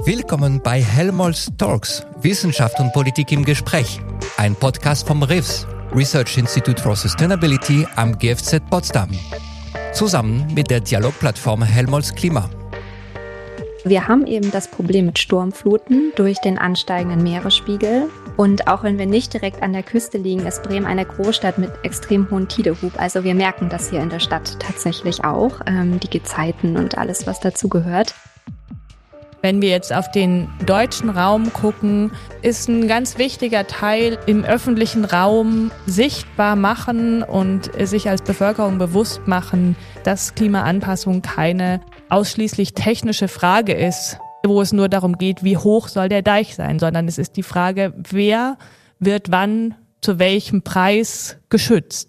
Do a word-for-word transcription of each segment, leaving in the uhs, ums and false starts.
Willkommen bei Helmholtz Talks, Wissenschaft und Politik im Gespräch. Ein Podcast vom R I F S, Research Institute for Sustainability am G F Z Potsdam. Zusammen mit der Dialogplattform Helmholtz Klima. Wir haben eben das Problem mit Sturmfluten durch den ansteigenden Meeresspiegel. Und auch wenn wir nicht direkt an der Küste liegen, ist Bremen eine Großstadt mit extrem hohem Tidehub. Also wir merken das hier in der Stadt tatsächlich auch, ähm, die Gezeiten und alles, was dazu gehört. Wenn wir jetzt auf den deutschen Raum gucken, ist ein ganz wichtiger Teil im öffentlichen Raum sichtbar machen und sich als Bevölkerung bewusst machen, dass Klimaanpassung keine ausschließlich technische Frage ist, wo es nur darum geht, wie hoch soll der Deich sein, sondern es ist die Frage, wer wird wann zu welchem Preis geschützt.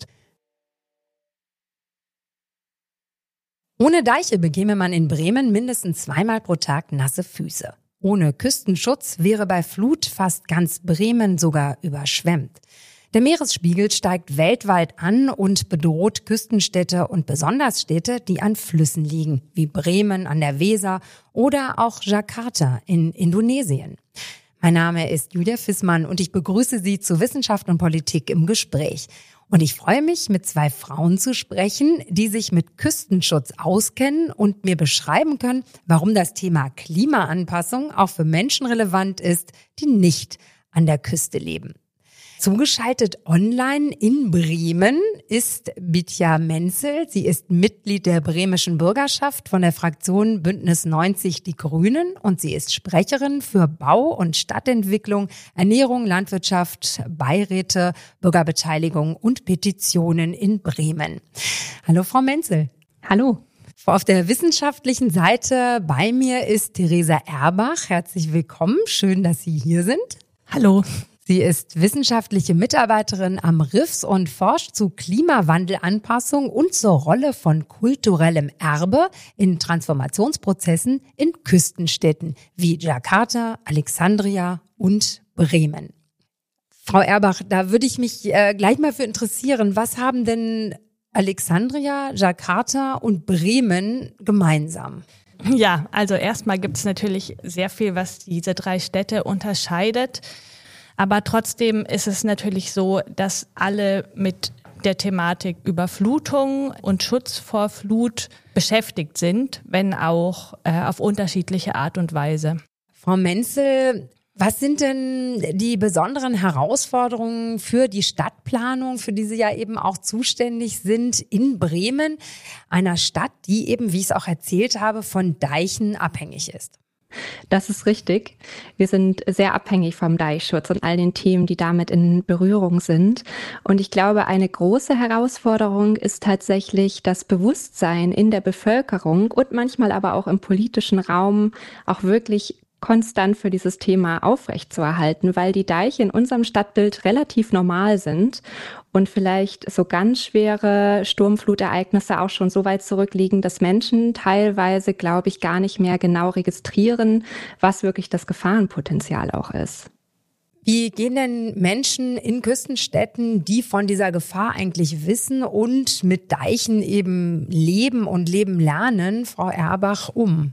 Ohne Deiche bekäme man in Bremen mindestens zweimal pro Tag nasse Füße. Ohne Küstenschutz wäre bei Flut fast ganz Bremen sogar überschwemmt. Der Meeresspiegel steigt weltweit an und bedroht Küstenstädte und besonders Städte, die an Flüssen liegen, wie Bremen an der Weser oder auch Jakarta in Indonesien. Mein Name ist Julia Fissmann und ich begrüße Sie zu Wissenschaft und Politik im Gespräch. Und ich freue mich, mit zwei Frauen zu sprechen, die sich mit Küstenschutz auskennen und mir beschreiben können, warum das Thema Klimaanpassung auch für Menschen relevant ist, die nicht an der Küste leben. Zugeschaltet online in Bremen ist Bitja Menzel. Sie ist Mitglied der bremischen Bürgerschaft von der Fraktion Bündnis neunzig Die Grünen und sie ist Sprecherin für Bau- und Stadtentwicklung, Ernährung, Landwirtschaft, Beiräte, Bürgerbeteiligung und Petitionen in Bremen. Hallo Frau Menzel. Hallo. Auf der wissenschaftlichen Seite bei mir ist Theresa Erbach. Herzlich willkommen. Schön, dass Sie hier sind. Hallo. Sie ist wissenschaftliche Mitarbeiterin am R I F S und forscht zu Klimawandelanpassung und zur Rolle von kulturellem Erbe in Transformationsprozessen in Küstenstädten wie Jakarta, Alexandria und Bremen. Frau Erbach, da würde ich mich äh, gleich mal für interessieren. Was haben denn Alexandria, Jakarta und Bremen gemeinsam? Ja, also erstmal gibt es natürlich sehr viel, was diese drei Städte unterscheidet. Aber trotzdem ist es natürlich so, dass alle mit der Thematik Überflutung und Schutz vor Flut beschäftigt sind, wenn auch äh, auf unterschiedliche Art und Weise. Frau Menzel, was sind denn die besonderen Herausforderungen für die Stadtplanung, für die Sie ja eben auch zuständig sind in Bremen, einer Stadt, die eben, wie ich es auch erzählt habe, von Deichen abhängig ist? Das ist richtig. Wir sind sehr abhängig vom Deichschutz und all den Themen, die damit in Berührung sind. Und ich glaube, eine große Herausforderung ist tatsächlich das Bewusstsein in der Bevölkerung und manchmal aber auch im politischen Raum auch wirklich konstant für dieses Thema aufrechtzuerhalten, weil die Deiche in unserem Stadtbild relativ normal sind und vielleicht so ganz schwere Sturmflutereignisse auch schon so weit zurückliegen, dass Menschen teilweise, glaube ich, gar nicht mehr genau registrieren, was wirklich das Gefahrenpotenzial auch ist. Wie gehen denn Menschen in Küstenstädten, die von dieser Gefahr eigentlich wissen und mit Deichen eben leben und leben lernen, Frau Erbach, um?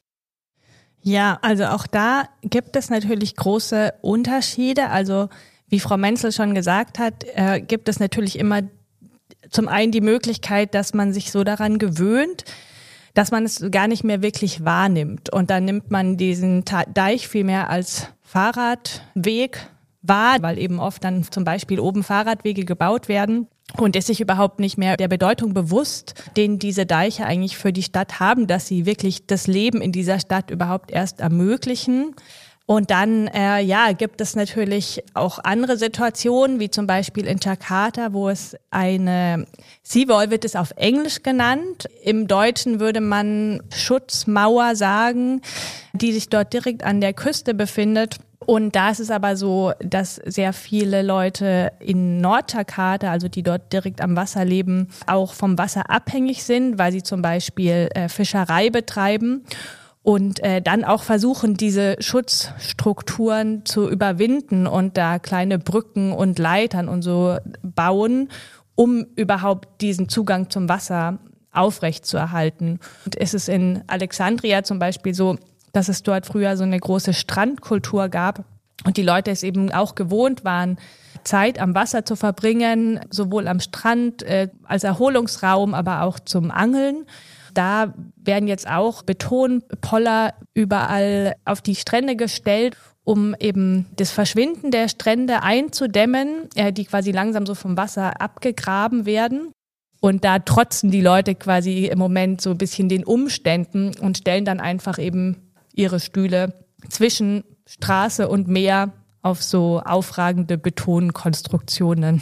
Ja, also auch da gibt es natürlich große Unterschiede. Also wie Frau Menzel schon gesagt hat, äh, gibt es natürlich immer zum einen die Möglichkeit, dass man sich so daran gewöhnt, dass man es gar nicht mehr wirklich wahrnimmt. Und dann nimmt man diesen Deich viel mehr als Fahrradweg wahr, weil eben oft dann zum Beispiel oben Fahrradwege gebaut werden. Und ist sich überhaupt nicht mehr der Bedeutung bewusst, den diese Deiche eigentlich für die Stadt haben, dass sie wirklich das Leben in dieser Stadt überhaupt erst ermöglichen. Und dann äh, ja, gibt es natürlich auch andere Situationen, wie zum Beispiel in Jakarta, wo es eine Seawall wird es auf Englisch genannt. Im Deutschen würde man Schutzmauer sagen, die sich dort direkt an der Küste befindet. Und da ist es aber so, dass sehr viele Leute in Nord-Jakarta, also die dort direkt am Wasser leben, auch vom Wasser abhängig sind, weil sie zum Beispiel äh, Fischerei betreiben und äh, dann auch versuchen, diese Schutzstrukturen zu überwinden und da kleine Brücken und Leitern und so bauen, um überhaupt diesen Zugang zum Wasser aufrechtzuerhalten. Und es ist in Alexandria zum Beispiel so, dass es dort früher so eine große Strandkultur gab und die Leute es eben auch gewohnt waren, Zeit am Wasser zu verbringen, sowohl am Strand äh, als Erholungsraum, aber auch zum Angeln. Da werden jetzt auch Betonpoller überall auf die Strände gestellt, um eben das Verschwinden der Strände einzudämmen, äh, die quasi langsam so vom Wasser abgegraben werden. Und da trotzen die Leute quasi im Moment so ein bisschen den Umständen und stellen dann einfach eben ihre Stühle zwischen Straße und Meer auf so aufragende Betonkonstruktionen.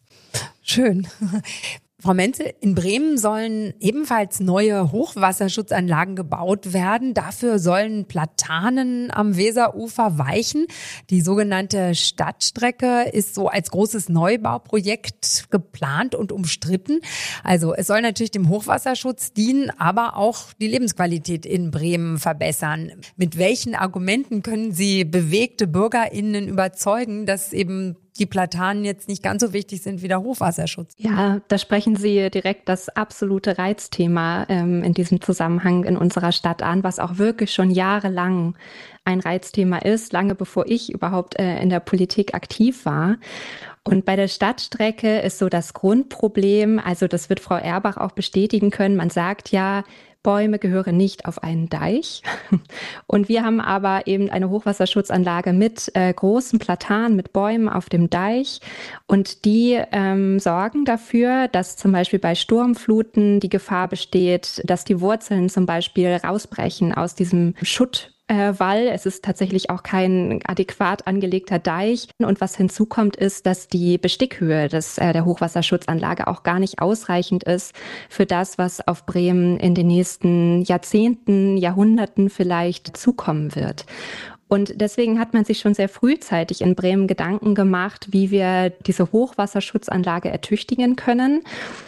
Schön. Frau Menzel, in Bremen sollen ebenfalls neue Hochwasserschutzanlagen gebaut werden. Dafür sollen Platanen am Weserufer weichen. Die sogenannte Stadtstrecke ist so als großes Neubauprojekt geplant und umstritten. Also es soll natürlich dem Hochwasserschutz dienen, aber auch die Lebensqualität in Bremen verbessern. Mit welchen Argumenten können Sie bewegte BürgerInnen überzeugen, dass eben die Platanen jetzt nicht ganz so wichtig sind wie der Hochwasserschutz? Ja, da sprechen Sie direkt das absolute Reizthema ähm, in diesem Zusammenhang in unserer Stadt an, was auch wirklich schon jahrelang ein Reizthema ist, lange bevor ich überhaupt äh, in der Politik aktiv war. Und bei der Stadtstrecke ist so das Grundproblem, also das wird Frau Erbach auch bestätigen können, man sagt ja, Bäume gehören nicht auf einen Deich. Und wir haben aber eben eine Hochwasserschutzanlage mit äh, großen Platanen, mit Bäumen auf dem Deich. Und die ähm, sorgen dafür, dass zum Beispiel bei Sturmfluten die Gefahr besteht, dass die Wurzeln zum Beispiel rausbrechen aus diesem Schutt. Wall. Es ist tatsächlich auch kein adäquat angelegter Deich. Und was hinzukommt, ist, dass die Bestickhöhe des, äh, der Hochwasserschutzanlage auch gar nicht ausreichend ist für das, was auf Bremen in den nächsten Jahrzehnten, Jahrhunderten vielleicht zukommen wird. Und deswegen hat man sich schon sehr frühzeitig in Bremen Gedanken gemacht, wie wir diese Hochwasserschutzanlage ertüchtigen können.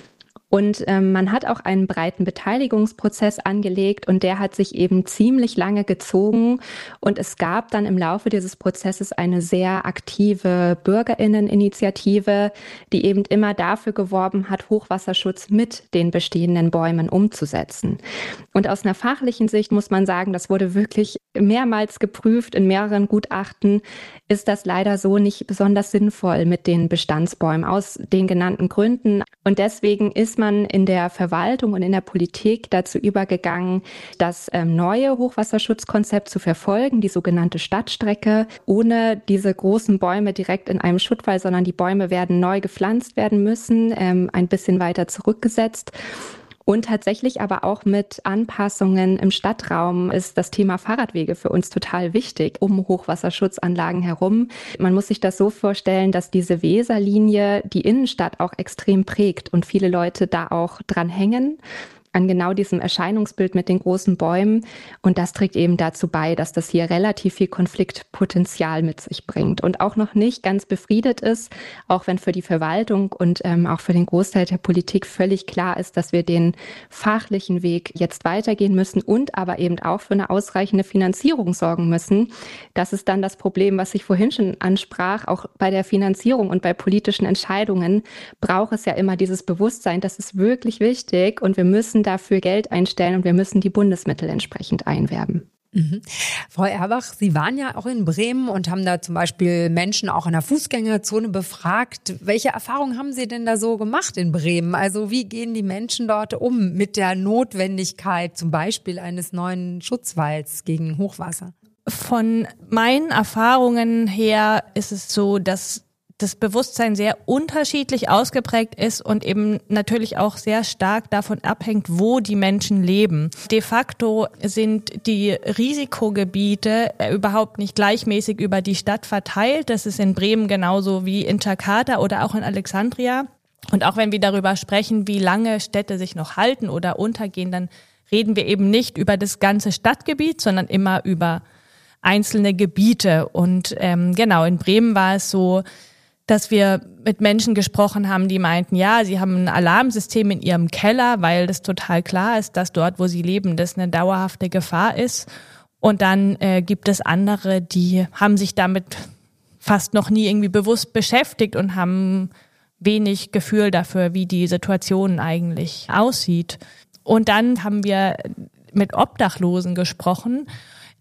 Und ähm, man hat auch einen breiten Beteiligungsprozess angelegt und der hat sich eben ziemlich lange gezogen. Und es gab dann im Laufe dieses Prozesses eine sehr aktive BürgerInneninitiative, die eben immer dafür geworben hat, Hochwasserschutz mit den bestehenden Bäumen umzusetzen. Und aus einer fachlichen Sicht muss man sagen, das wurde wirklich mehrmals geprüft in mehreren Gutachten, ist das leider so nicht besonders sinnvoll mit den Bestandsbäumen aus den genannten Gründen. Und deswegen ist man in der Verwaltung und in der Politik dazu übergegangen, das ähm, neue Hochwasserschutzkonzept zu verfolgen, die sogenannte Stadtstrecke, ohne diese großen Bäume direkt in einem Schuttwall, sondern die Bäume werden neu gepflanzt werden müssen, ähm, ein bisschen weiter zurückgesetzt. Und tatsächlich aber auch mit Anpassungen im Stadtraum ist das Thema Fahrradwege für uns total wichtig, um Hochwasserschutzanlagen herum. Man muss sich das so vorstellen, dass diese Weserlinie die Innenstadt auch extrem prägt und viele Leute da auch dran hängen, an genau diesem Erscheinungsbild mit den großen Bäumen. Und das trägt eben dazu bei, dass das hier relativ viel Konfliktpotenzial mit sich bringt und auch noch nicht ganz befriedet ist, auch wenn für die Verwaltung und ähm, auch für den Großteil der Politik völlig klar ist, dass wir den fachlichen Weg jetzt weitergehen müssen und aber eben auch für eine ausreichende Finanzierung sorgen müssen. Das ist dann das Problem, was ich vorhin schon ansprach. Auch bei der Finanzierung und bei politischen Entscheidungen braucht es ja immer dieses Bewusstsein, das ist wirklich wichtig und wir müssen dafür Geld einstellen und wir müssen die Bundesmittel entsprechend einwerben. Mhm. Frau Erbach, Sie waren ja auch in Bremen und haben da zum Beispiel Menschen auch in der Fußgängerzone befragt. Welche Erfahrungen haben Sie denn da so gemacht in Bremen? Also wie gehen die Menschen dort um mit der Notwendigkeit zum Beispiel eines neuen Schutzwalls gegen Hochwasser? Von meinen Erfahrungen her ist es so, dass das Bewusstsein sehr unterschiedlich ausgeprägt ist und eben natürlich auch sehr stark davon abhängt, wo die Menschen leben. De facto sind die Risikogebiete überhaupt nicht gleichmäßig über die Stadt verteilt. Das ist in Bremen genauso wie in Jakarta oder auch in Alexandria. Und auch wenn wir darüber sprechen, wie lange Städte sich noch halten oder untergehen, dann reden wir eben nicht über das ganze Stadtgebiet, sondern immer über einzelne Gebiete. Und ähm, genau, in Bremen war es so, dass wir mit Menschen gesprochen haben, die meinten, ja, sie haben ein Alarmsystem in ihrem Keller, weil das total klar ist, dass dort, wo sie leben, das eine dauerhafte Gefahr ist. Und dann äh, gibt es andere, die haben sich damit fast noch nie irgendwie bewusst beschäftigt und haben wenig Gefühl dafür, wie die Situation eigentlich aussieht. Und dann haben wir mit Obdachlosen gesprochen,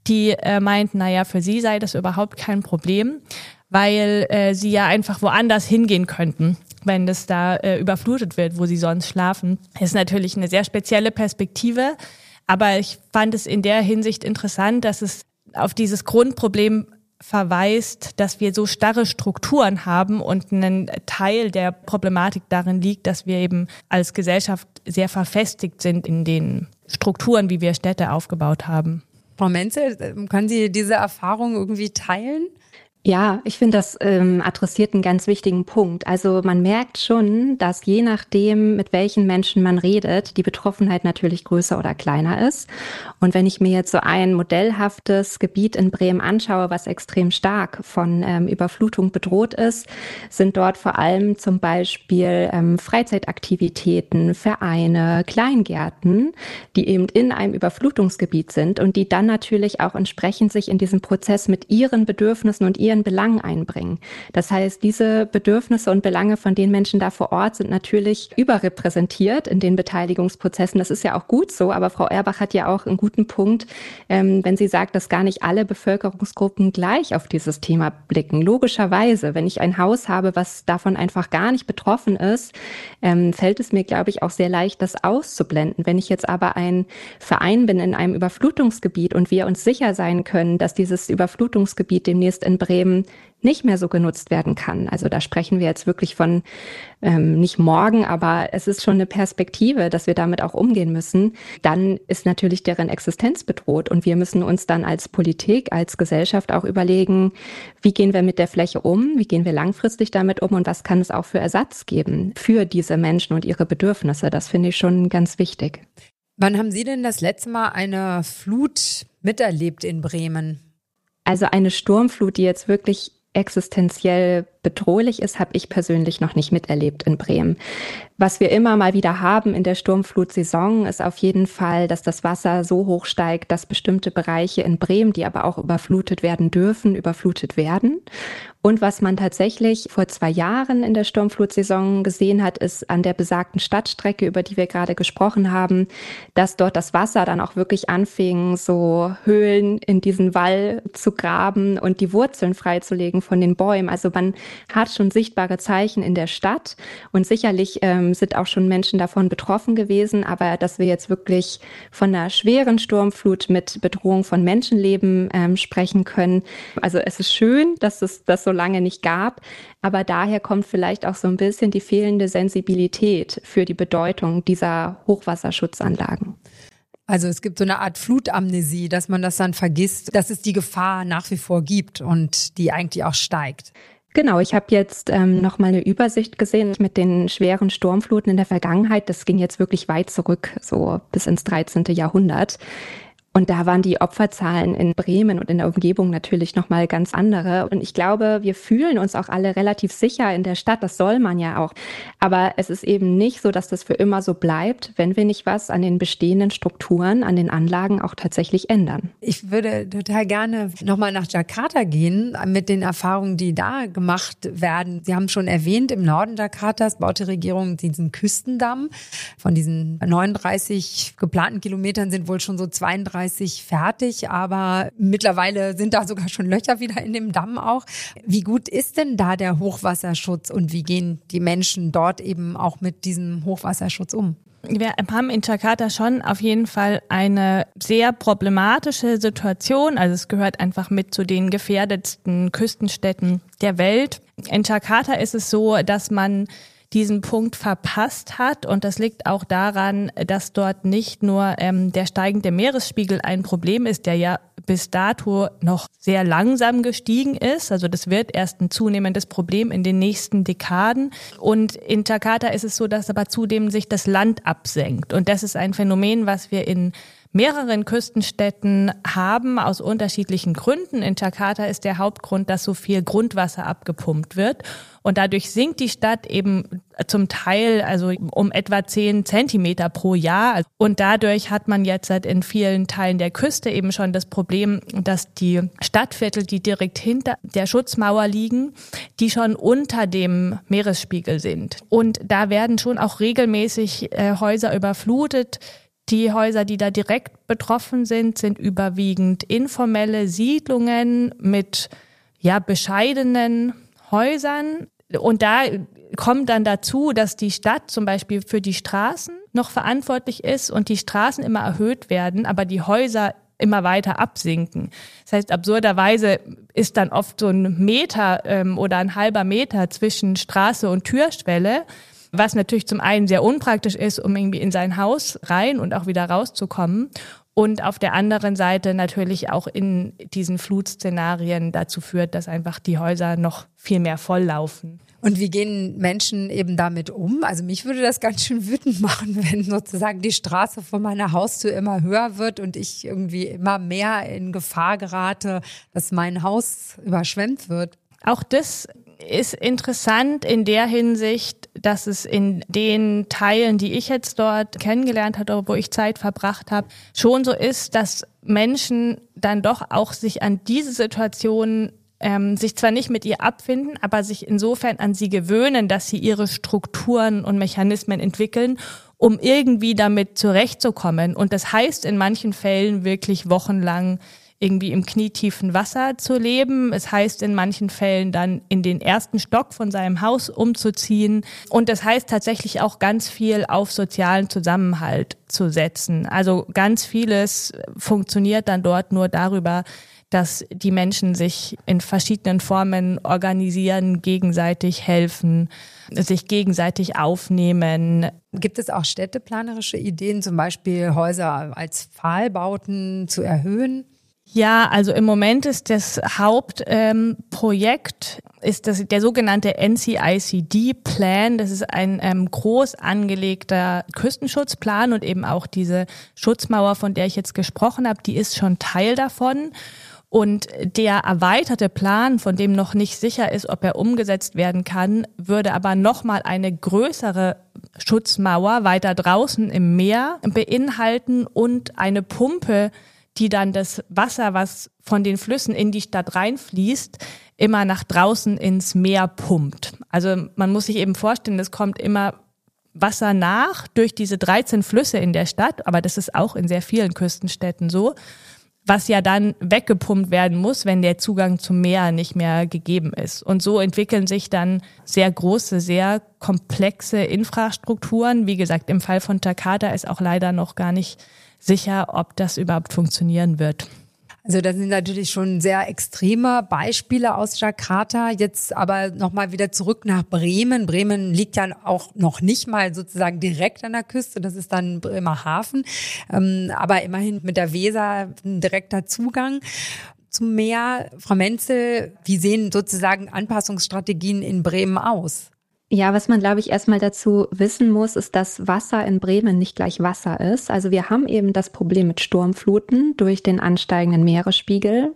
die äh, meinten, naja, für sie sei das überhaupt kein Problem, weil äh, sie ja einfach woanders hingehen könnten, wenn das da äh, überflutet wird, wo sie sonst schlafen. Das ist natürlich eine sehr spezielle Perspektive, aber ich fand es in der Hinsicht interessant, dass es auf dieses Grundproblem verweist, dass wir so starre Strukturen haben und ein Teil der Problematik darin liegt, dass wir eben als Gesellschaft sehr verfestigt sind in den Strukturen, wie wir Städte aufgebaut haben. Frau Menzel, können Sie diese Erfahrung irgendwie teilen? Ja, ich finde, das ähm, adressiert einen ganz wichtigen Punkt. Also man merkt schon, dass je nachdem, mit welchen Menschen man redet, die Betroffenheit natürlich größer oder kleiner ist. Und wenn ich mir jetzt so ein modellhaftes Gebiet in Bremen anschaue, was extrem stark von ähm, Überflutung bedroht ist, sind dort vor allem zum Beispiel ähm, Freizeitaktivitäten, Vereine, Kleingärten, die eben in einem Überflutungsgebiet sind und die dann natürlich auch entsprechend sich in diesem Prozess mit ihren Bedürfnissen und ihren Belangen einbringen. Das heißt, diese Bedürfnisse und Belange von den Menschen da vor Ort sind natürlich überrepräsentiert in den Beteiligungsprozessen. Das ist ja auch gut so, aber Frau Erbach hat ja auch einen guten Punkt, ähm, wenn sie sagt, dass gar nicht alle Bevölkerungsgruppen gleich auf dieses Thema blicken. Logischerweise, wenn ich ein Haus habe, was davon einfach gar nicht betroffen ist, ähm, fällt es mir, glaube ich, auch sehr leicht, das auszublenden. Wenn ich jetzt aber ein Verein bin in einem Überflutungsgebiet und wir uns sicher sein können, dass dieses Überflutungsgebiet demnächst in Bremen nicht mehr so genutzt werden kann. Also da sprechen wir jetzt wirklich von ähm, nicht morgen, aber es ist schon eine Perspektive, dass wir damit auch umgehen müssen. Dann ist natürlich deren Existenz bedroht und wir müssen uns dann als Politik, als Gesellschaft auch überlegen, wie gehen wir mit der Fläche um, wie gehen wir langfristig damit um und was kann es auch für Ersatz geben für diese Menschen und ihre Bedürfnisse. Das finde ich schon ganz wichtig. Wann haben Sie denn das letzte Mal eine Flut miterlebt in Bremen? Also eine Sturmflut, die jetzt wirklich existenziell bedrohlich ist, habe ich persönlich noch nicht miterlebt in Bremen. Was wir immer mal wieder haben in der Sturmflutsaison, ist auf jeden Fall, dass das Wasser so hoch steigt, dass bestimmte Bereiche in Bremen, die aber auch überflutet werden dürfen, überflutet werden. Und was man tatsächlich vor zwei Jahren in der Sturmflutsaison gesehen hat, ist an der besagten Stadtstrecke, über die wir gerade gesprochen haben, dass dort das Wasser dann auch wirklich anfing, so Höhlen in diesen Wall zu graben und die Wurzeln freizulegen von den Bäumen. Also man hat schon sichtbare Zeichen in der Stadt und sicherlich ähm, sind auch schon Menschen davon betroffen gewesen, aber dass wir jetzt wirklich von einer schweren Sturmflut mit Bedrohung von Menschenleben ähm, sprechen können. Also es ist schön, dass es das so lange nicht gab, aber daher kommt vielleicht auch so ein bisschen die fehlende Sensibilität für die Bedeutung dieser Hochwasserschutzanlagen. Also es gibt so eine Art Flutamnesie, dass man das dann vergisst, dass es die Gefahr nach wie vor gibt und die eigentlich auch steigt. Genau, ich habe jetzt ähm, noch mal eine Übersicht gesehen mit den schweren Sturmfluten in der Vergangenheit. Das ging jetzt wirklich weit zurück, so bis ins dreizehnten Jahrhundert. Und da waren die Opferzahlen in Bremen und in der Umgebung natürlich nochmal ganz andere. Und ich glaube, wir fühlen uns auch alle relativ sicher in der Stadt. Das soll man ja auch. Aber es ist eben nicht so, dass das für immer so bleibt, wenn wir nicht was an den bestehenden Strukturen, an den Anlagen auch tatsächlich ändern. Ich würde total gerne nochmal nach Jakarta gehen mit den Erfahrungen, die da gemacht werden. Sie haben schon erwähnt, im Norden Jakartas baut die Regierung diesen Küstendamm. Von diesen neununddreißig geplanten Kilometern sind wohl schon so zweiunddreißig fertig, aber mittlerweile sind da sogar schon Löcher wieder in dem Damm auch. Wie gut ist denn da der Hochwasserschutz und wie gehen die Menschen dort eben auch mit diesem Hochwasserschutz um? Wir haben in Jakarta schon auf jeden Fall eine sehr problematische Situation. Also es gehört einfach mit zu den gefährdetsten Küstenstädten der Welt. In Jakarta ist es so, dass man diesen Punkt verpasst hat. Und das liegt auch daran, dass dort nicht nur ähm, der steigende Meeresspiegel ein Problem ist, der ja bis dato noch sehr langsam gestiegen ist. Also das wird erst ein zunehmendes Problem in den nächsten Dekaden. Und in Jakarta ist es so, dass aber zudem sich das Land absenkt. Und das ist ein Phänomen, was wir in mehreren Küstenstädten haben, aus unterschiedlichen Gründen. In Jakarta ist der Hauptgrund, dass so viel Grundwasser abgepumpt wird. Und dadurch sinkt die Stadt eben zum Teil also um etwa zehn Zentimeter pro Jahr. Und dadurch hat man jetzt in vielen Teilen der Küste eben schon das Problem, dass die Stadtviertel, die direkt hinter der Schutzmauer liegen, die schon unter dem Meeresspiegel sind. Und da werden schon auch regelmäßig äh, Häuser überflutet, Die Häuser, die da direkt betroffen sind, sind überwiegend informelle Siedlungen mit ja bescheidenen Häusern. Und da kommt dann dazu, dass die Stadt zum Beispiel für die Straßen noch verantwortlich ist und die Straßen immer erhöht werden, aber die Häuser immer weiter absinken. Das heißt, absurderweise ist dann oft so ein Meter ähm, oder ein halber Meter zwischen Straße und Türschwelle, was natürlich zum einen sehr unpraktisch ist, um irgendwie in sein Haus rein und auch wieder rauszukommen. Und auf der anderen Seite natürlich auch in diesen Flutszenarien dazu führt, dass einfach die Häuser noch viel mehr volllaufen. Und wie gehen Menschen eben damit um? Also mich würde das ganz schön wütend machen, wenn sozusagen die Straße vor meiner Haustür immer höher wird und ich irgendwie immer mehr in Gefahr gerate, dass mein Haus überschwemmt wird. Auch das ist interessant in der Hinsicht, dass es in den Teilen, die ich jetzt dort kennengelernt habe, wo ich Zeit verbracht habe, schon so ist, dass Menschen dann doch auch sich an diese Situation ähm, sich zwar nicht mit ihr abfinden, aber sich insofern an sie gewöhnen, dass sie ihre Strukturen und Mechanismen entwickeln, um irgendwie damit zurechtzukommen. Und das heißt in manchen Fällen wirklich wochenlang irgendwie im knietiefen Wasser zu leben. Es heißt in manchen Fällen dann in den ersten Stock von seinem Haus umzuziehen. Und das heißt tatsächlich auch ganz viel auf sozialen Zusammenhalt zu setzen. Also ganz vieles funktioniert dann dort nur darüber, dass die Menschen sich in verschiedenen Formen organisieren, gegenseitig helfen, sich gegenseitig aufnehmen. Gibt es auch städteplanerische Ideen, zum Beispiel Häuser als Pfahlbauten zu erhöhen? Ja, also im Moment ist das Hauptprojekt ähm, ist das der sogenannte N C I C D-Plan. Das ist ein ähm, groß angelegter Küstenschutzplan und eben auch diese Schutzmauer, von der ich jetzt gesprochen habe, die ist schon Teil davon. Und der erweiterte Plan, von dem noch nicht sicher ist, ob er umgesetzt werden kann, würde aber nochmal eine größere Schutzmauer weiter draußen im Meer beinhalten und eine Pumpe, die dann das Wasser, was von den Flüssen in die Stadt reinfließt, immer nach draußen ins Meer pumpt. Also man muss sich eben vorstellen, es kommt immer Wasser nach durch diese dreizehn Flüsse in der Stadt, aber das ist auch in sehr vielen Küstenstädten so, was ja dann weggepumpt werden muss, wenn der Zugang zum Meer nicht mehr gegeben ist. Und so entwickeln sich dann sehr große, sehr komplexe Infrastrukturen. Wie gesagt, im Fall von Jakarta ist auch leider noch gar nicht sicher, ob das überhaupt funktionieren wird. Also das sind natürlich schon sehr extreme Beispiele aus Jakarta. Jetzt aber nochmal wieder zurück nach Bremen. Bremen liegt ja auch noch nicht mal sozusagen direkt an der Küste. Das ist dann Bremerhaven. Ähm, aber immerhin mit der Weser ein direkter Zugang zum Meer. Frau Menzel, wie sehen sozusagen Anpassungsstrategien in Bremen aus? Ja, was man, glaube ich, erstmal dazu wissen muss, ist, dass Wasser in Bremen nicht gleich Wasser ist. Also wir haben eben das Problem mit Sturmfluten durch den ansteigenden Meeresspiegel.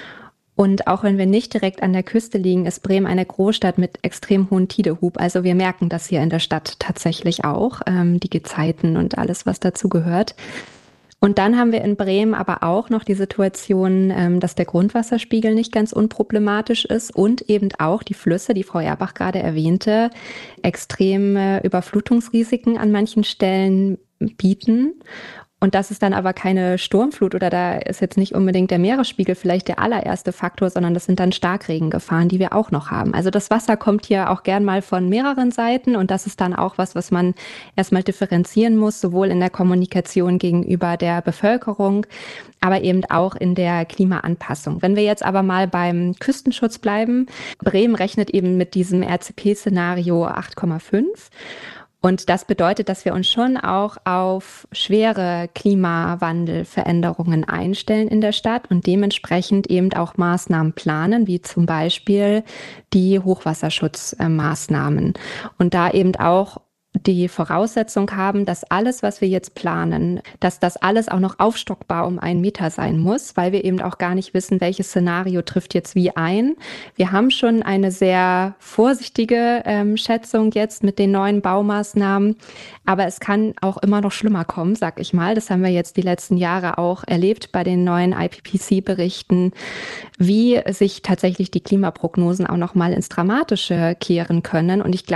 Und auch wenn wir nicht direkt an der Küste liegen, ist Bremen eine Großstadt mit extrem hohem Tidehub. Also wir merken das hier in der Stadt tatsächlich auch, ähm, die Gezeiten und alles, was dazu gehört. Und dann haben wir in Bremen aber auch noch die Situation, ähm, dass der Grundwasserspiegel nicht ganz unproblematisch ist und eben auch die Flüsse, die Frau Erbach gerade erwähnte, extreme Überflutungsrisiken an manchen Stellen bieten. Und das ist dann aber keine Sturmflut oder da ist jetzt nicht unbedingt der Meeresspiegel vielleicht der allererste Faktor, sondern das sind dann Starkregengefahren, die wir auch noch haben. Also das Wasser kommt hier auch gern mal von mehreren Seiten und das ist dann auch was, was man erstmal differenzieren muss, sowohl in der Kommunikation gegenüber der Bevölkerung, aber eben auch in der Klimaanpassung. Wenn wir jetzt aber mal beim Küstenschutz bleiben, Bremen rechnet eben mit diesem R C P-Szenario acht Komma fünf. Und das bedeutet, dass wir uns schon auch auf schwere Klimawandelveränderungen einstellen in der Stadt und dementsprechend eben auch Maßnahmen planen, wie zum Beispiel die Hochwasserschutzmaßnahmen. Und da eben auch die Voraussetzung haben, dass alles, was wir jetzt planen, dass das alles auch noch aufstockbar um einen Meter sein muss, weil wir eben auch gar nicht wissen, welches Szenario trifft jetzt wie ein. Wir haben schon eine sehr vorsichtige ähm, Schätzung jetzt mit den neuen Baumaßnahmen, aber es kann auch immer noch schlimmer kommen, sag ich mal. Das haben wir jetzt die letzten Jahre auch erlebt bei den neuen I P C C-Berichten, wie sich tatsächlich die Klimaprognosen auch noch mal ins Dramatische kehren können. Und ich glaube,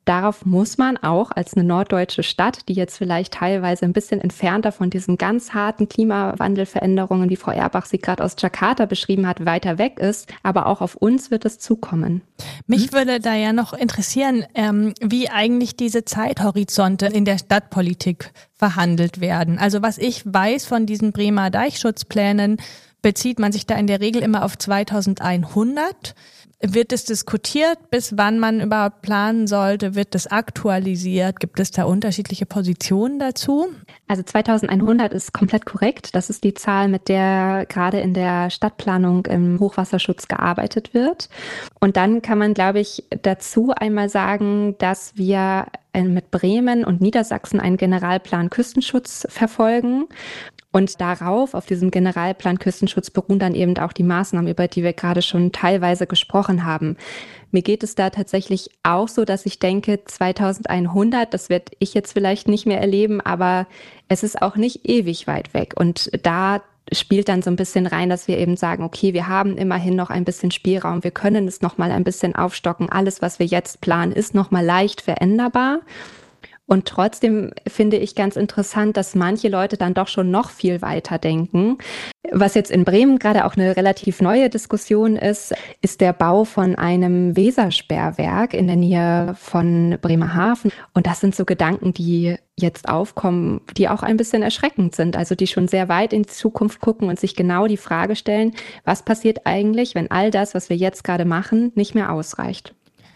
darauf muss man auch als eine norddeutsche Stadt, die jetzt vielleicht teilweise ein bisschen entfernter von diesen ganz harten Klimawandelveränderungen, wie Frau Erbach sie gerade aus Jakarta beschrieben hat, weiter weg ist. Aber auch auf uns wird es zukommen. Mich würde da ja noch interessieren, ähm, wie eigentlich diese Zeithorizonte in der Stadtpolitik verhandelt werden. Also was ich weiß von diesen Bremer Deichschutzplänen, bezieht man sich da in der Regel immer auf zweitausendeinhundert. Wird es diskutiert, bis wann man überhaupt planen sollte? Wird es aktualisiert? Gibt es da unterschiedliche Positionen dazu? Also zweitausendeinhundert ist komplett korrekt. Das ist die Zahl, mit der gerade in der Stadtplanung im Hochwasserschutz gearbeitet wird. Und dann kann man, glaube ich, dazu einmal sagen, dass wir mit Bremen und Niedersachsen einen Generalplan Küstenschutz verfolgen. Und darauf, auf diesem Generalplan Küstenschutz, beruhen dann eben auch die Maßnahmen, über die wir gerade schon teilweise gesprochen haben. Mir geht es da tatsächlich auch so, dass ich denke, zweitausendeinhundert, das werde ich jetzt vielleicht nicht mehr erleben, aber es ist auch nicht ewig weit weg. Und da spielt dann so ein bisschen rein, dass wir eben sagen, okay, wir haben immerhin noch ein bisschen Spielraum, wir können es noch mal ein bisschen aufstocken. Alles, was wir jetzt planen, ist noch mal leicht veränderbar. Und trotzdem finde ich ganz interessant, dass manche Leute dann doch schon noch viel weiter denken. Was jetzt in Bremen gerade auch eine relativ neue Diskussion ist, ist der Bau von einem Wesersperrwerk in der Nähe von Bremerhaven. Und das sind so Gedanken, die jetzt aufkommen, die auch ein bisschen erschreckend sind. Also die schon sehr weit in die Zukunft gucken und sich genau die Frage stellen, was passiert eigentlich, wenn all das, was wir jetzt gerade machen, nicht mehr ausreicht?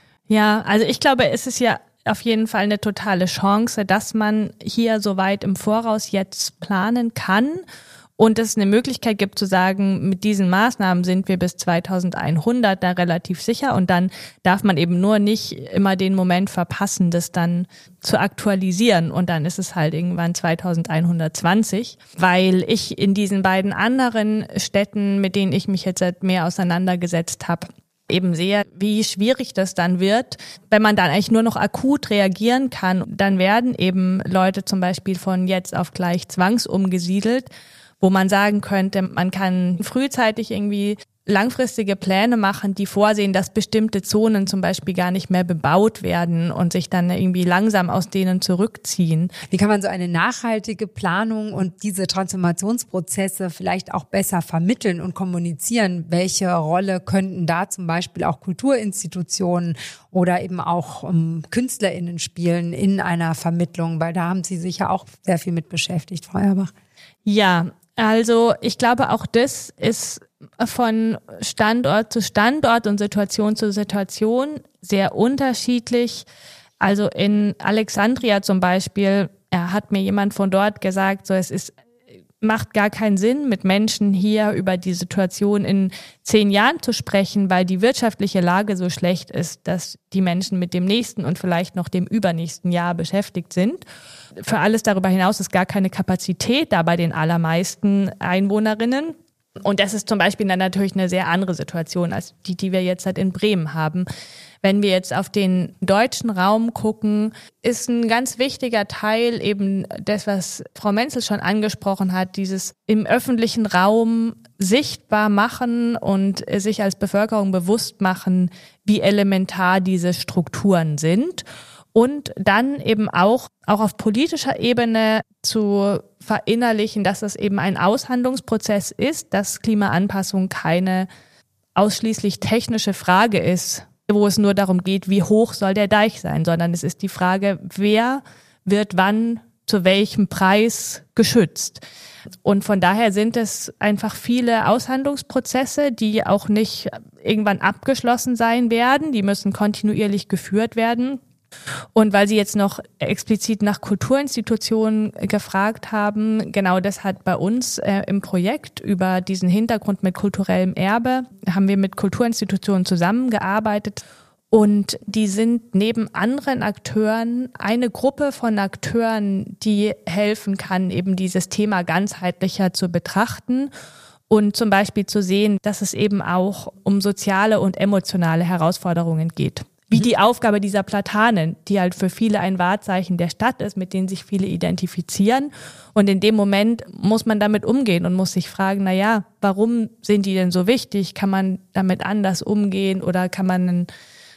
Ja, also ich glaube, es ist ja auf jeden Fall eine totale Chance, dass man hier so weit im Voraus jetzt planen kann und es eine Möglichkeit gibt zu sagen, mit diesen Maßnahmen sind wir bis zweitausendeinhundert da relativ sicher und dann darf man eben nur nicht immer den Moment verpassen, das dann zu aktualisieren und dann ist es halt irgendwann zweitausendeinhundertzwanzig, weil ich in diesen beiden anderen Städten, mit denen ich mich jetzt seit mehr auseinandergesetzt habe, eben sehe, wie schwierig das dann wird, wenn man dann eigentlich nur noch akut reagieren kann. Dann werden eben Leute zum Beispiel von jetzt auf gleich zwangsumgesiedelt, wo man sagen könnte, man kann frühzeitig irgendwie langfristige Pläne machen, die vorsehen, dass bestimmte Zonen zum Beispiel gar nicht mehr bebaut werden und sich dann irgendwie langsam aus denen zurückziehen. Wie kann man so eine nachhaltige Planung und diese Transformationsprozesse vielleicht auch besser vermitteln und kommunizieren? Welche Rolle könnten da zum Beispiel auch Kulturinstitutionen oder eben auch um, KünstlerInnen spielen in einer Vermittlung? Weil da haben Sie sich ja auch sehr viel mit beschäftigt, Frau Erbach. Ja, also ich glaube, auch das ist von Standort zu Standort und Situation zu Situation sehr unterschiedlich. Also in Alexandria zum Beispiel, er hat mir jemand von dort gesagt, so es ist macht gar keinen Sinn, mit Menschen hier über die Situation in zehn Jahren zu sprechen, weil die wirtschaftliche Lage so schlecht ist, dass die Menschen mit dem nächsten und vielleicht noch dem übernächsten Jahr beschäftigt sind. Für alles darüber hinaus ist gar keine Kapazität da bei den allermeisten Einwohnerinnen. Und das ist zum Beispiel dann natürlich eine sehr andere Situation als die, die wir jetzt halt in Bremen haben. Wenn wir jetzt auf den deutschen Raum gucken, ist ein ganz wichtiger Teil eben das, was Frau Menzel schon angesprochen hat, dieses im öffentlichen Raum sichtbar machen und sich als Bevölkerung bewusst machen, wie elementar diese Strukturen sind. Und dann eben auch, auch auf politischer Ebene zu verinnerlichen, dass es eben ein Aushandlungsprozess ist, dass Klimaanpassung keine ausschließlich technische Frage ist, wo es nur darum geht, wie hoch soll der Deich sein, sondern es ist die Frage, wer wird wann zu welchem Preis geschützt. Und von daher sind es einfach viele Aushandlungsprozesse, die auch nicht irgendwann abgeschlossen sein werden, die müssen kontinuierlich geführt werden. Und weil Sie jetzt noch explizit nach Kulturinstitutionen gefragt haben, genau das hat bei uns äh, im Projekt über diesen Hintergrund mit kulturellem Erbe, haben wir mit Kulturinstitutionen zusammengearbeitet. Und die sind neben anderen Akteuren eine Gruppe von Akteuren, die helfen kann, eben dieses Thema ganzheitlicher zu betrachten und zum Beispiel zu sehen, dass es eben auch um soziale und emotionale Herausforderungen geht. Wie die Aufgabe dieser Platanen, die halt für viele ein Wahrzeichen der Stadt ist, mit denen sich viele identifizieren. Und in dem Moment muss man damit umgehen und muss sich fragen, na ja, warum sind die denn so wichtig? Kann man damit anders umgehen oder kann man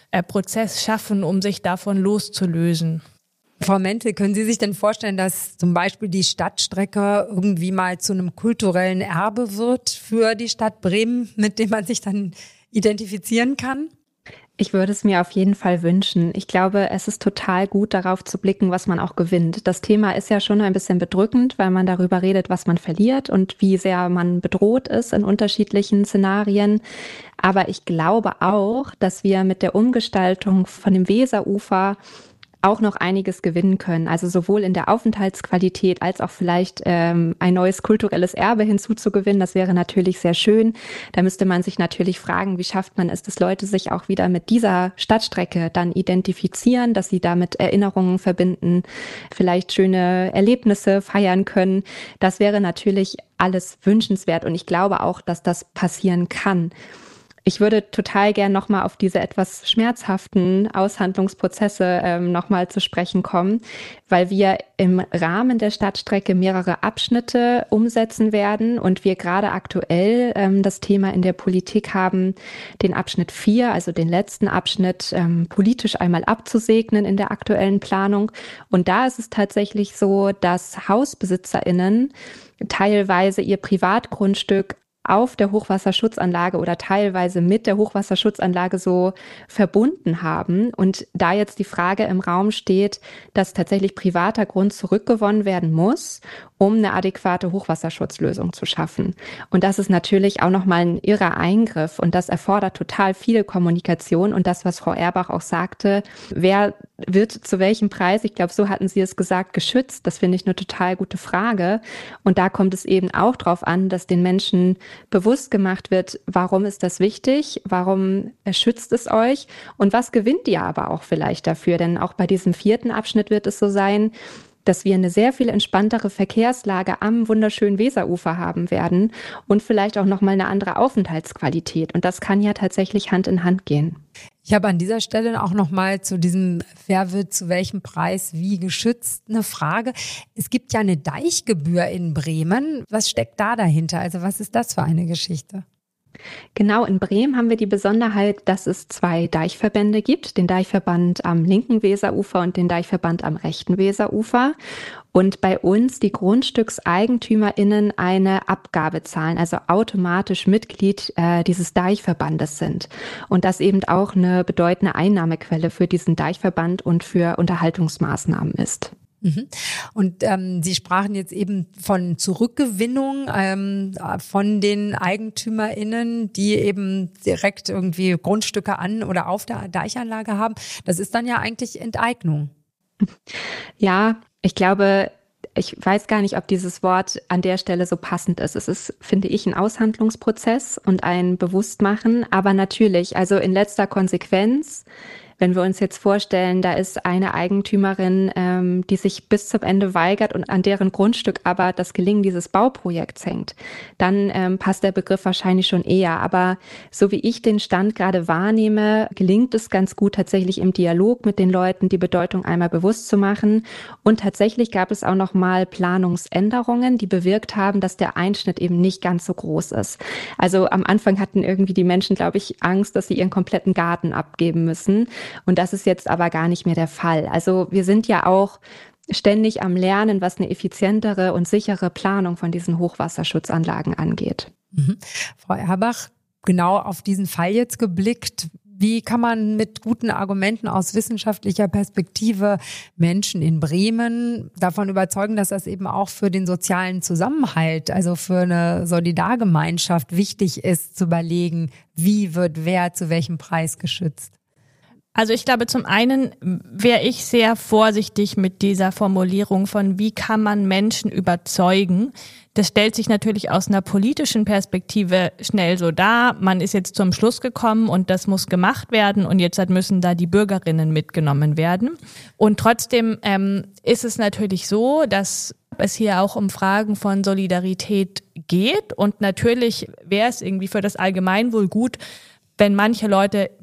äh, Prozess schaffen, um sich davon loszulösen. Frau Menzel, können Sie sich denn vorstellen, dass zum Beispiel die Stadtstrecke irgendwie mal zu einem kulturellen Erbe wird für die Stadt Bremen, mit dem man sich dann identifizieren kann? Ich würde es mir auf jeden Fall wünschen. Ich glaube, es ist total gut, darauf zu blicken, was man auch gewinnt. Das Thema ist ja schon ein bisschen bedrückend, weil man darüber redet, was man verliert und wie sehr man bedroht ist in unterschiedlichen Szenarien. Aber ich glaube auch, dass wir mit der Umgestaltung von dem Weserufer auch noch einiges gewinnen können. Also sowohl in der Aufenthaltsqualität als auch vielleicht ähm, ein neues kulturelles Erbe hinzuzugewinnen. Das wäre natürlich sehr schön. Da müsste man sich natürlich fragen, wie schafft man es, dass Leute sich auch wieder mit dieser Stadtstrecke dann identifizieren, dass sie damit Erinnerungen verbinden, vielleicht schöne Erlebnisse feiern können. Das wäre natürlich alles wünschenswert und ich glaube auch, dass das passieren kann. Ich würde total gern nochmal auf diese etwas schmerzhaften Aushandlungsprozesse ähm, nochmal zu sprechen kommen, weil wir im Rahmen der Stadtstrecke mehrere Abschnitte umsetzen werden und wir gerade aktuell ähm, das Thema in der Politik haben, den Abschnitt vier, also den letzten Abschnitt, ähm, politisch einmal abzusegnen in der aktuellen Planung. Und da ist es tatsächlich so, dass HausbesitzerInnen teilweise ihr Privatgrundstück auf der Hochwasserschutzanlage oder teilweise mit der Hochwasserschutzanlage so verbunden haben. Und da jetzt die Frage im Raum steht, dass tatsächlich privater Grund zurückgewonnen werden muss, um eine adäquate Hochwasserschutzlösung zu schaffen. Und das ist natürlich auch nochmal ein irrer Eingriff und das erfordert total viel Kommunikation. Und das, was Frau Erbach auch sagte, wer wird zu welchem Preis, ich glaube, so hatten Sie es gesagt, geschützt? Das finde ich eine total gute Frage. Und da kommt es eben auch drauf an, dass den Menschen bewusst gemacht wird, warum ist das wichtig, warum schützt es euch und was gewinnt ihr aber auch vielleicht dafür? Denn auch bei diesem vierten Abschnitt wird es so sein, dass wir eine sehr viel entspanntere Verkehrslage am wunderschönen Weserufer haben werden und vielleicht auch nochmal eine andere Aufenthaltsqualität. Und das kann ja tatsächlich Hand in Hand gehen. Ich habe an dieser Stelle auch nochmal zu diesem, wer wird zu welchem Preis wie geschützt, eine Frage. Es gibt ja eine Deichgebühr in Bremen. Was steckt da dahinter? Also was ist das für eine Geschichte? Genau, in Bremen haben wir die Besonderheit, dass es zwei Deichverbände gibt, den Deichverband am linken Weserufer und den Deichverband am rechten Weserufer. Und bei uns die GrundstückseigentümerInnen eine Abgabe zahlen, also automatisch Mitglied äh, dieses Deichverbandes sind. Und das eben auch eine bedeutende Einnahmequelle für diesen Deichverband und für Unterhaltungsmaßnahmen ist. Und ähm, Sie sprachen jetzt eben von Zurückgewinnung ähm, von den EigentümerInnen, die eben direkt irgendwie Grundstücke an oder auf der Deichanlage haben. Das ist dann ja eigentlich Enteignung. Ja, ich glaube, ich weiß gar nicht, ob dieses Wort an der Stelle so passend ist. Es ist, finde ich, ein Aushandlungsprozess und ein Bewusstmachen. Aber natürlich, also in letzter Konsequenz, wenn wir uns jetzt vorstellen, da ist eine Eigentümerin, ähm, die sich bis zum Ende weigert und an deren Grundstück aber das Gelingen dieses Bauprojekts hängt, dann ähm, passt der Begriff wahrscheinlich schon eher. Aber so wie ich den Stand gerade wahrnehme, gelingt es ganz gut, tatsächlich im Dialog mit den Leuten die Bedeutung einmal bewusst zu machen. Und tatsächlich gab es auch noch mal Planungsänderungen, die bewirkt haben, dass der Einschnitt eben nicht ganz so groß ist. Also am Anfang hatten irgendwie die Menschen, glaube ich, Angst, dass sie ihren kompletten Garten abgeben müssen. Und das ist jetzt aber gar nicht mehr der Fall. Also wir sind ja auch ständig am Lernen, was eine effizientere und sichere Planung von diesen Hochwasserschutzanlagen angeht. Mhm. Frau Erbach, genau auf diesen Fall jetzt geblickt. Wie kann man mit guten Argumenten aus wissenschaftlicher Perspektive Menschen in Bremen davon überzeugen, dass das eben auch für den sozialen Zusammenhalt, also für eine Solidargemeinschaft wichtig ist, zu überlegen, wie wird wer zu welchem Preis geschützt? Also ich glaube, zum einen wäre ich sehr vorsichtig mit dieser Formulierung von, wie kann man Menschen überzeugen. Das stellt sich natürlich aus einer politischen Perspektive schnell so dar. Man ist jetzt zum Schluss gekommen und das muss gemacht werden und jetzt müssen da die Bürgerinnen mitgenommen werden. Und trotzdem ähm, ist es natürlich so, dass es hier auch um Fragen von Solidarität geht und natürlich wäre es irgendwie für das Allgemeinwohl gut, wenn manche Leute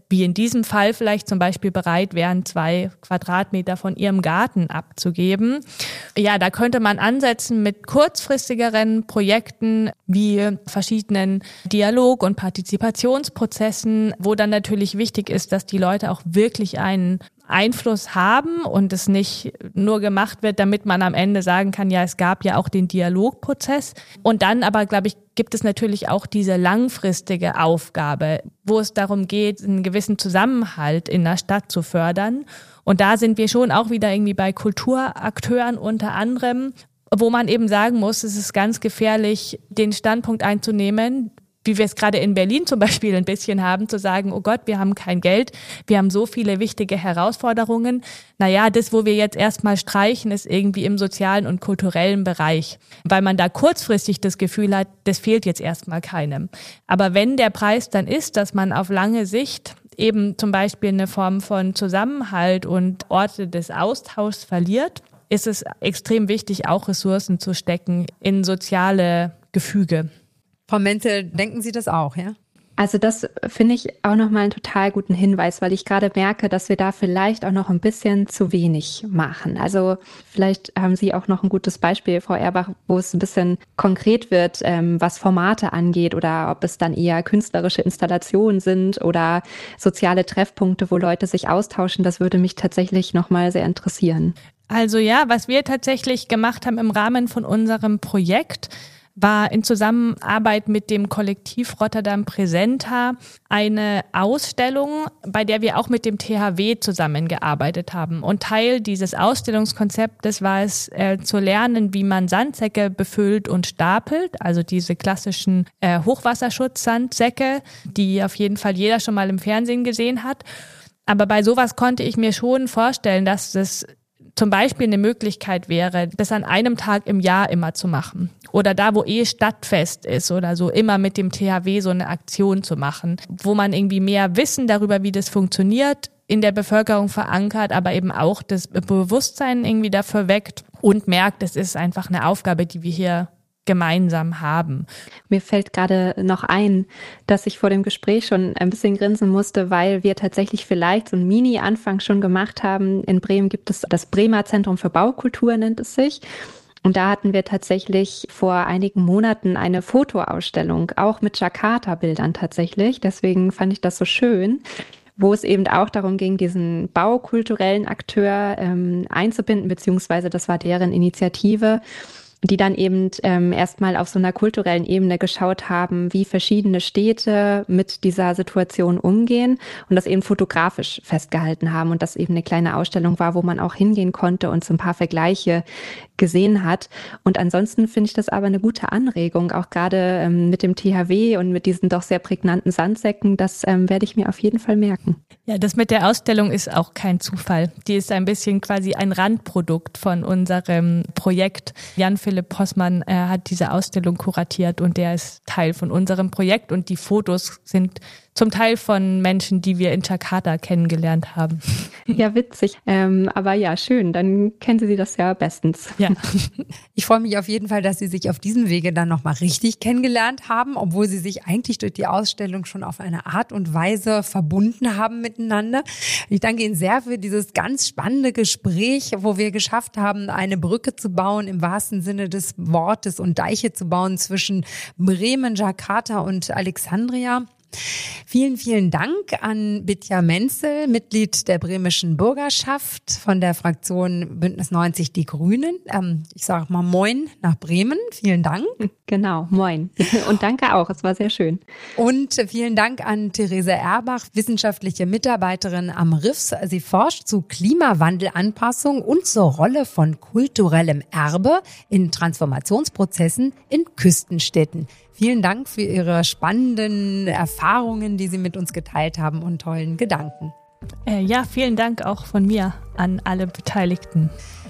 wie in diesem Fall vielleicht zum Beispiel bereit wären, zwei Quadratmeter von ihrem Garten abzugeben. Ja, da könnte man ansetzen mit kurzfristigeren Projekten wie verschiedenen Dialog- und Partizipationsprozessen, wo dann natürlich wichtig ist, dass die Leute auch wirklich einen Einfluss haben und es nicht nur gemacht wird, damit man am Ende sagen kann, ja, es gab ja auch den Dialogprozess. Und dann aber, glaube ich, gibt es natürlich auch diese langfristige Aufgabe, wo es darum geht, einen gewissen Zusammenhalt in der Stadt zu fördern. Und da sind wir schon auch wieder irgendwie bei Kulturakteuren unter anderem, wo man eben sagen muss, es ist ganz gefährlich, den Standpunkt einzunehmen, wie wir es gerade in Berlin zum Beispiel ein bisschen haben, zu sagen, oh Gott, wir haben kein Geld, wir haben so viele wichtige Herausforderungen. Naja, das, wo wir jetzt erstmal streichen, ist irgendwie im sozialen und kulturellen Bereich, weil man da kurzfristig das Gefühl hat, das fehlt jetzt erstmal keinem. Aber wenn der Preis dann ist, dass man auf lange Sicht eben zum Beispiel eine Form von Zusammenhalt und Orte des Austauschs verliert, ist es extrem wichtig, auch Ressourcen zu stecken in soziale Gefüge. Frau Menzel, denken Sie das auch, ja? Also das finde ich auch nochmal einen total guten Hinweis, weil ich gerade merke, dass wir da vielleicht auch noch ein bisschen zu wenig machen. Also vielleicht haben Sie auch noch ein gutes Beispiel, Frau Erbach, wo es ein bisschen konkret wird, ähm, was Formate angeht oder ob es dann eher künstlerische Installationen sind oder soziale Treffpunkte, wo Leute sich austauschen. Das würde mich tatsächlich nochmal sehr interessieren. Also ja, was wir tatsächlich gemacht haben im Rahmen von unserem Projekt, war in Zusammenarbeit mit dem Kollektiv Rotterdam Präsenta eine Ausstellung, bei der wir auch mit dem T H W zusammengearbeitet haben. Und Teil dieses Ausstellungskonzeptes war es, äh, zu lernen, wie man Sandsäcke befüllt und stapelt, also diese klassischen äh, Hochwasserschutzsandsäcke, die auf jeden Fall jeder schon mal im Fernsehen gesehen hat. Aber bei sowas konnte ich mir schon vorstellen, dass das zum Beispiel eine Möglichkeit wäre, das an einem Tag im Jahr immer zu machen. Oder da, wo eh Stadtfest ist oder so, immer mit dem T H W so eine Aktion zu machen, wo man irgendwie mehr Wissen darüber, wie das funktioniert, in der Bevölkerung verankert, aber eben auch das Bewusstsein irgendwie dafür weckt und merkt, es ist einfach eine Aufgabe, die wir hier gemeinsam haben. Mir fällt gerade noch ein, dass ich vor dem Gespräch schon ein bisschen grinsen musste, weil wir tatsächlich vielleicht so einen Mini-Anfang schon gemacht haben. In Bremen gibt es das Bremer Zentrum für Baukultur, nennt es sich. Und da hatten wir tatsächlich vor einigen Monaten eine Fotoausstellung, auch mit Jakarta-Bildern tatsächlich. Deswegen fand ich das so schön, wo es eben auch darum ging, diesen baukulturellen Akteur ähm, einzubinden, beziehungsweise das war deren Initiative, die dann eben ähm, erstmal auf so einer kulturellen Ebene geschaut haben, wie verschiedene Städte mit dieser Situation umgehen und das eben fotografisch festgehalten haben und das eben eine kleine Ausstellung war, wo man auch hingehen konnte und so ein paar Vergleiche gesehen hat. Und ansonsten finde ich das aber eine gute Anregung, auch gerade ähm, mit dem T H W und mit diesen doch sehr prägnanten Sandsäcken, das ähm, werde ich mir auf jeden Fall merken. Ja, das mit der Ausstellung ist auch kein Zufall. Die ist ein bisschen quasi ein Randprodukt von unserem Projekt. Jan-Philipp Possmann äh, hat diese Ausstellung kuratiert und der ist Teil von unserem Projekt und die Fotos sind zum Teil von Menschen, die wir in Jakarta kennengelernt haben. Ja, witzig. Ähm, aber ja, schön. Dann kennen Sie das ja bestens. Ja. Ich freue mich auf jeden Fall, dass Sie sich auf diesem Wege dann nochmal richtig kennengelernt haben, obwohl Sie sich eigentlich durch die Ausstellung schon auf eine Art und Weise verbunden haben miteinander. Ich danke Ihnen sehr für dieses ganz spannende Gespräch, wo wir geschafft haben, eine Brücke zu bauen, im wahrsten Sinne des Wortes, und Deiche zu bauen zwischen Bremen, Jakarta und Alexandria. Vielen, vielen Dank an Bitja Menzel, Mitglied der bremischen Bürgerschaft von der Fraktion Bündnis neunzig Die Grünen. Ähm, ich sage mal Moin nach Bremen. Vielen Dank. Genau, moin. Und danke auch, es war sehr schön. Und vielen Dank an Therese Erbach, wissenschaftliche Mitarbeiterin am R I F S. Sie forscht zu Klimawandelanpassung und zur Rolle von kulturellem Erbe in Transformationsprozessen in Küstenstädten. Vielen Dank für Ihre spannenden Erfahrungen, die Sie mit uns geteilt haben, und tollen Gedanken. Äh, ja, vielen Dank auch von mir an alle Beteiligten.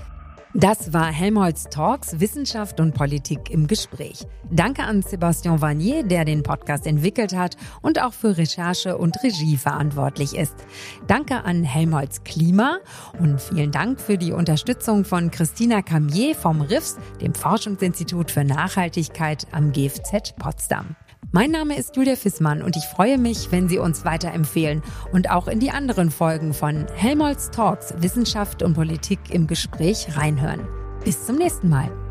Das war Helmholtz Talks, Wissenschaft und Politik im Gespräch. Danke an Sebastian Vanier, der den Podcast entwickelt hat und auch für Recherche und Regie verantwortlich ist. Danke an Helmholtz Klima und vielen Dank für die Unterstützung von Christina Camier vom R I F S, dem Forschungsinstitut für Nachhaltigkeit am G F Z Potsdam. Mein Name ist Julia Fissmann und ich freue mich, wenn Sie uns weiterempfehlen und auch in die anderen Folgen von Helmholtz Talks Wissenschaft und Politik im Gespräch reinhören. Bis zum nächsten Mal.